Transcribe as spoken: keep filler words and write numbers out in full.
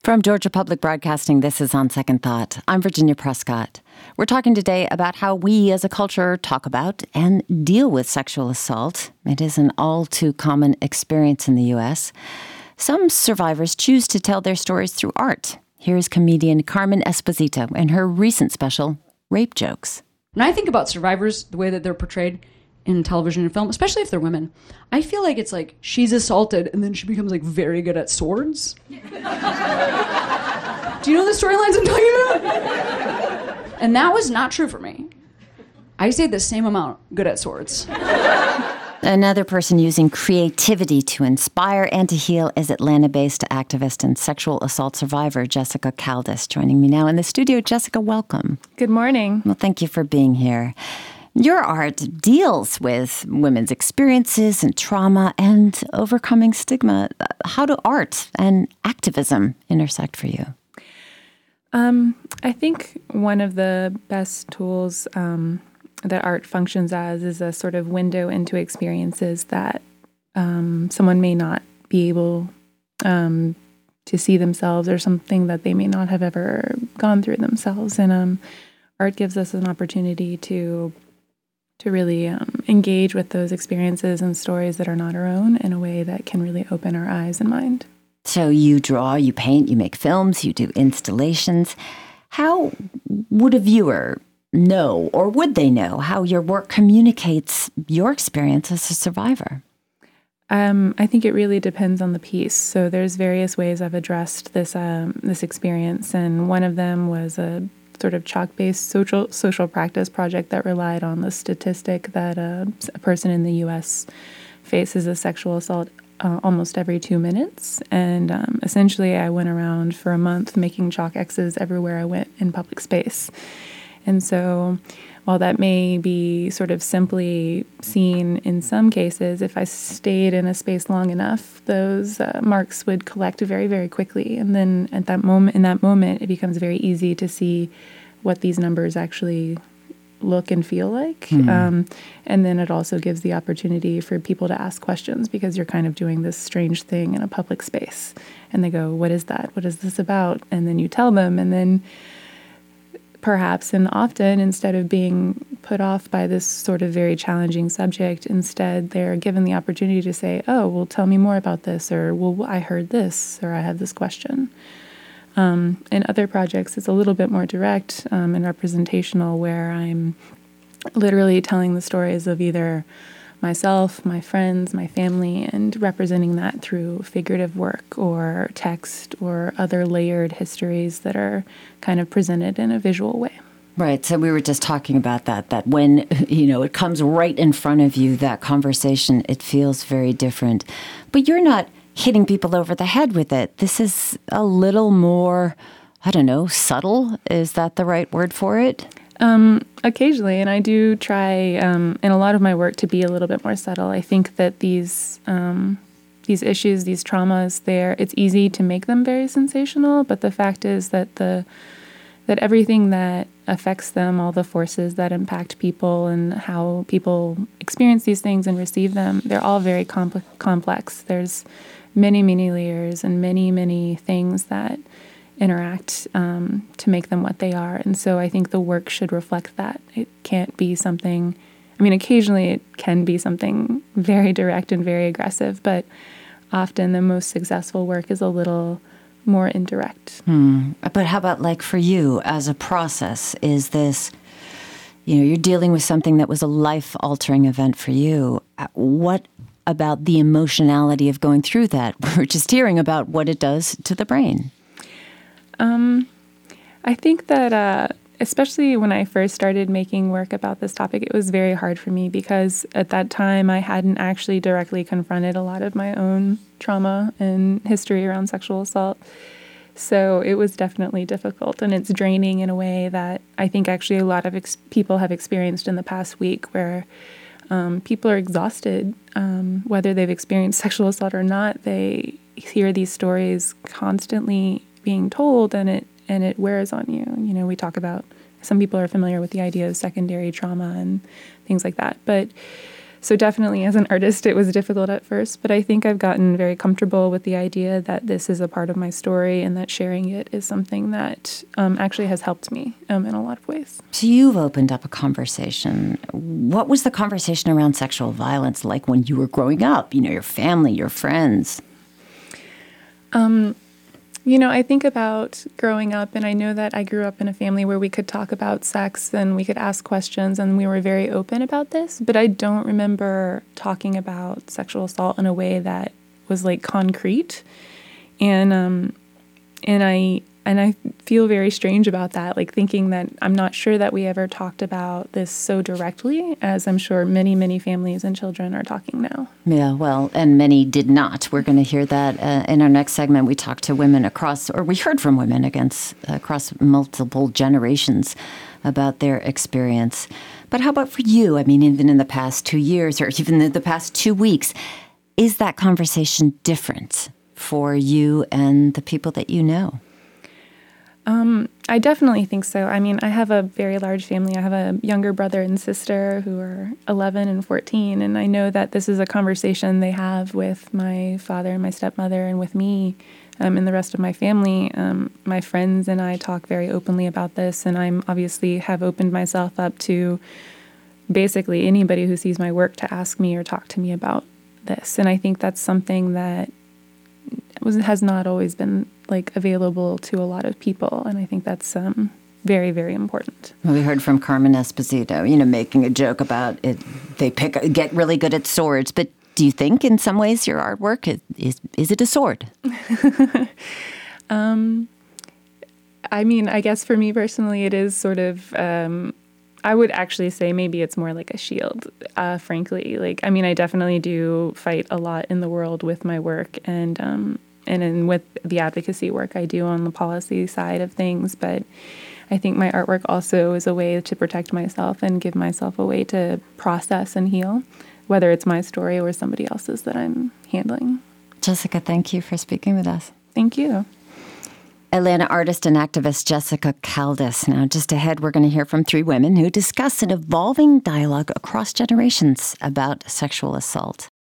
From Georgia Public Broadcasting, this is On Second Thought. I'm Virginia Prescott. We're talking today about how we as a culture talk about and deal with sexual assault. It is an all too common experience in the U S. Some survivors choose to tell their stories through art. Here's comedian Carmen Esposito in her recent special, Rape Jokes. When I think about survivors, the way that they're portrayed in television and film, especially if they're women, I feel like it's like she's assaulted and then she becomes like very good at swords. Do you know the storylines I'm talking about? And that was not true for me. I stayed the same amount good at swords. Another person using creativity to inspire and to heal is Atlanta-based activist and sexual assault survivor Jessica Caldas. Joining me now in the studio. Jessica, welcome. Good morning. Well, thank you for being here. Your art deals with women's experiences and trauma and overcoming stigma. How do art and activism intersect for you? Um, I think one of the best tools um, that art functions as is a sort of window into experiences that um, someone may not be able um, to see themselves, or something that they may not have ever gone through themselves. And um, art gives us an opportunity to to really um, engage with those experiences and stories that are not our own in a way that can really open our eyes and mind. So you draw, you paint, you make films, you do installations. How would a viewer know, or would they know, how your work communicates your experience as a survivor? Um, I think it really depends on the piece. So there's various ways I've addressed this um, this experience, and one of them was a sort of chalk-based social social practice project that relied on the statistic that uh, a person in the U S faces a sexual assault uh, almost every two minutes. And um, essentially, I went around for a month making chalk X's everywhere I went in public space. And so while that may be sort of simply seen in some cases, if I stayed in a space long enough, those uh, marks would collect very, very quickly. And then at that moment, in that moment, it becomes very easy to see what these numbers actually look and feel like. Mm-hmm. Um, and then it also gives the opportunity for people to ask questions, because you're kind of doing this strange thing in a public space. And they go, what is that? What is this about? And then you tell them, and then perhaps, and often, instead of being put off by this sort of very challenging subject, instead they're given the opportunity to say, oh, well, tell me more about this, or, well, I heard this, or I have this question. Um, in other projects, it's a little bit more direct um, and representational, where I'm literally telling the stories of either myself, my friends, my family, and representing that through figurative work or text or other layered histories that are kind of presented in a visual way. Right. So we were just talking about that, that when, you know, it comes right in front of you, that conversation, it feels very different. But you're not hitting people over the head with it. This is a little more, I don't know, subtle. Is that the right word for it? Um, occasionally, and I do try um, in a lot of my work to be a little bit more subtle. I think that these um, these issues, these traumas, there it's easy to make them very sensational, but the fact is that the that everything that affects them, all the forces that impact people and how people experience these things and receive them, they're all very compl- complex. There's many, many layers and many, many things that interact um, to make them what they are. And so I think the work should reflect that. It can't be something, I mean, occasionally it can be something very direct and very aggressive, but often the most successful work is a little more indirect. Hmm. But how about, like, for you as a process? Is this, you know, you're dealing with something that was a life-altering event for you. What about the emotionality of going through that? We're just hearing about what it does to the brain. Um, I think that, uh, especially when I first started making work about this topic, it was very hard for me, because at that time I hadn't actually directly confronted a lot of my own trauma and history around sexual assault. So it was definitely difficult, and it's draining in a way that I think actually a lot of ex- people have experienced in the past week, where um, people are exhausted, um, whether they've experienced sexual assault or not. They hear these stories constantly being told, and it and it wears on you. You know, we talk about, some people are familiar with the idea of secondary trauma and things like that. But So definitely as an artist, it was difficult at first, but I think I've gotten very comfortable with the idea that this is a part of my story and that sharing it is something that um, actually has helped me um, in a lot of ways. So you've opened up a conversation. What was the conversation around sexual violence like when you were growing up? You know, your family, your friends? Um, you know, I think about growing up, and I know that I grew up in a family where we could talk about sex and we could ask questions and we were very open about this, but I don't remember talking about sexual assault in a way that was like concrete. And um, and I and I feel very strange about that, like thinking that I'm not sure that we ever talked about this so directly as I'm sure many, many families and children are talking now. Yeah, well, and many did not. We're going to hear that uh, in our next segment. We talked to women across, or we heard from women against across multiple generations about their experience. But how about for you? I mean, even in the past two years or even in the past two weeks, is that conversation different for you and the people that you know? Um, I definitely think so. I mean, I have a very large family. I have a younger brother and sister who are eleven and fourteen, and I know that this is a conversation they have with my father and my stepmother and with me um, and the rest of my family. Um, my friends and I talk very openly about this, and I'm obviously have opened myself up to basically anybody who sees my work to ask me or talk to me about this. And I think that's something that was has not always been like available to a lot of people, and I think that's um, very, very important. Well, we heard from Carmen Esposito, you know, making a joke about it. They pick get really good at swords, but do you think, in some ways, your artwork is is, is it a sword? um, I mean, I guess for me personally, it is sort of. Um, I would actually say maybe it's more like a shield, uh, frankly. Like, I mean, I definitely do fight a lot in the world with my work and um, and in, with the advocacy work I do on the policy side of things. But I think my artwork also is a way to protect myself and give myself a way to process and heal, whether it's my story or somebody else's that I'm handling. Jessica, thank you for speaking with us. Thank you. Atlanta artist and activist Jessica Caldas. Now, just ahead, we're going to hear from three women who discuss an evolving dialogue across generations about sexual assault.